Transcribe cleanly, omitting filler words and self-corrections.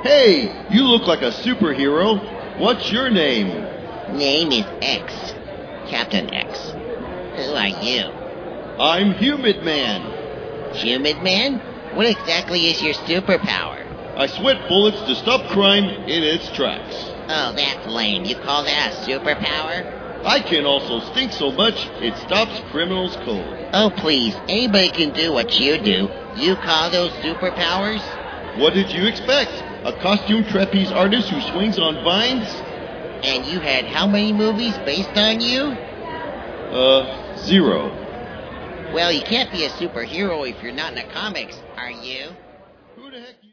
Hey, you look like a superhero. What's your name? Name is X. Captain X. Who are you? I'm Humid Man. Humid Man? What exactly is your superpower? I sweat bullets to stop crime in its tracks. Oh, that's lame. You call that a superpower? I can also stink so much it stops criminals cold. Oh, please. Anybody can do what you do. You call those superpowers? What did you expect? A costume trapeze artist who swings on vines? And you had how many movies based on you? 0. Well, you can't be a superhero if you're not in the comics, are you? Who the heck